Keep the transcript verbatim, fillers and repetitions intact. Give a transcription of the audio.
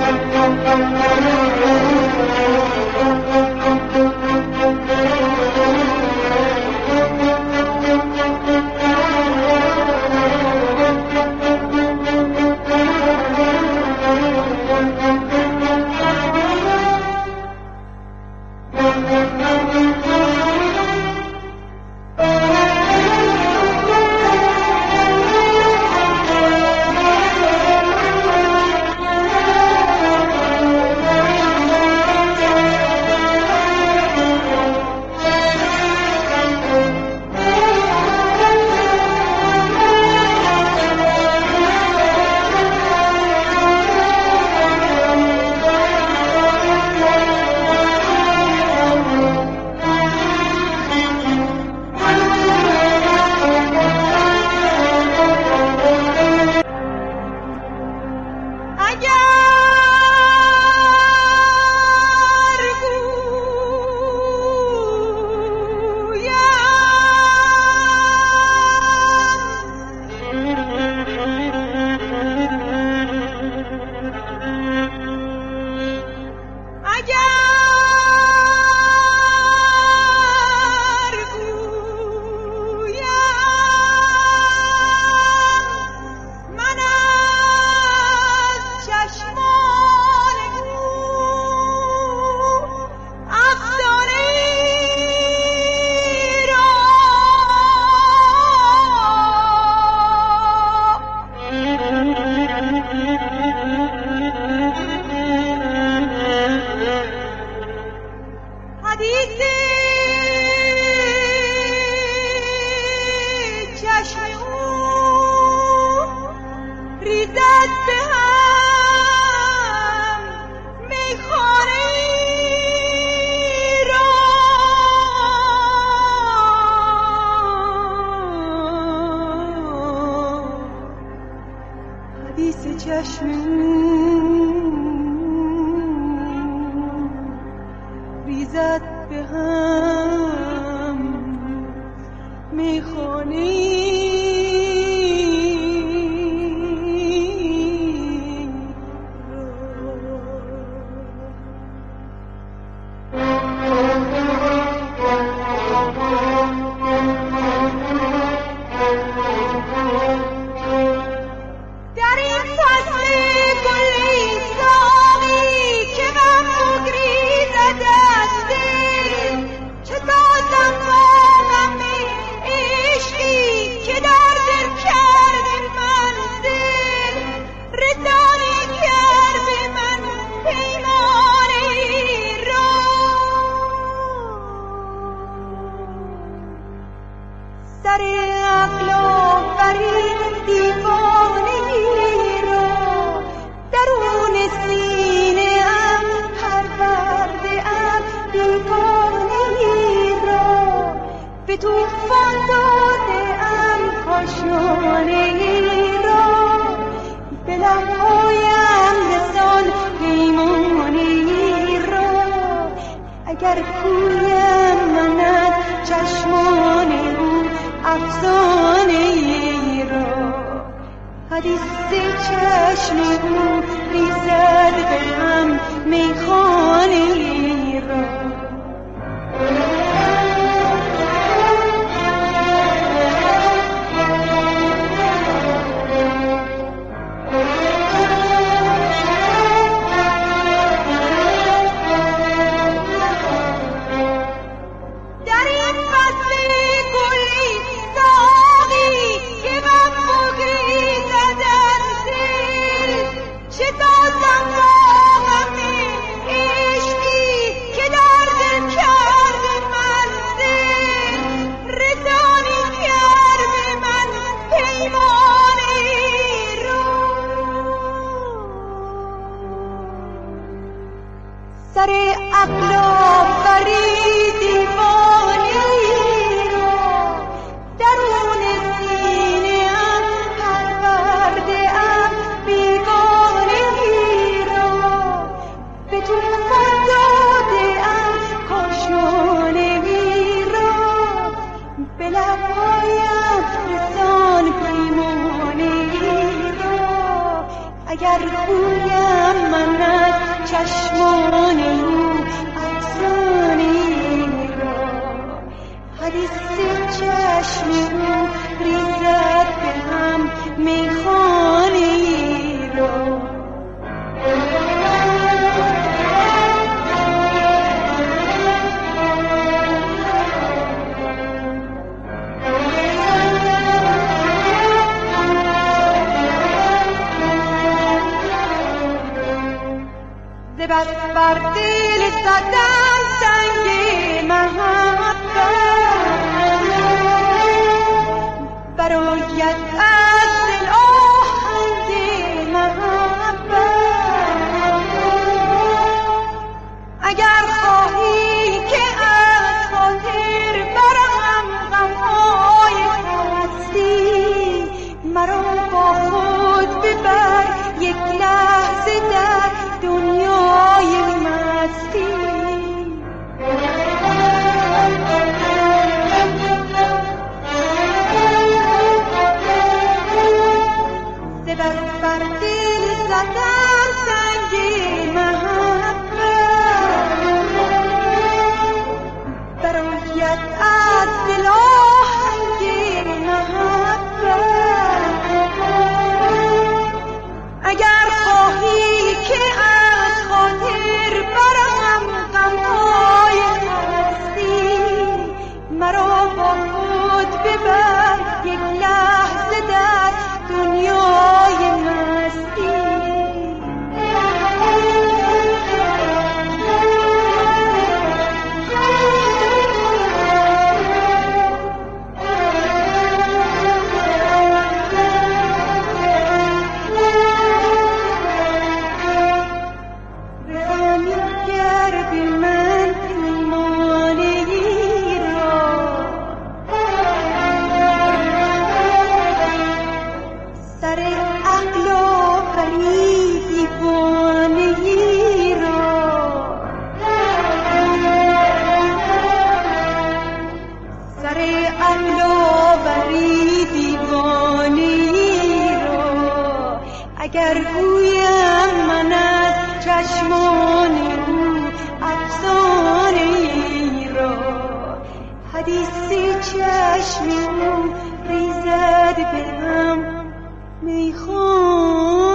اگر کویم ماند چشمان او افسانه ای را، حدیث چشم او ریزد به هم میخانه ای را. سر عقل آفرید دیوانه ای را، درون سینه ام پرورده ام بیگانه ای را، به طوفان داده ام کاشانه ای را، به لبهایم رسان پیمانه ای را. اگر گویم من سبت بر دل زدن سنگ محبت برآید از دل آهنگ محبت اگر خواهی که از خاطر برم غمهای هستی مرا با خود ببر یک لحظه در دنیای مستی سبت بر دل زدم سنگ محبت برآید از دل آهنگ محبت اگر خواهی که از خاطر برم غمهای هستی مرا با خود ببر یک لحظه در دنیای مستی اگر گویم من از چشمان او افسانه ای را حدیث چشم او ریزد به هم میخوان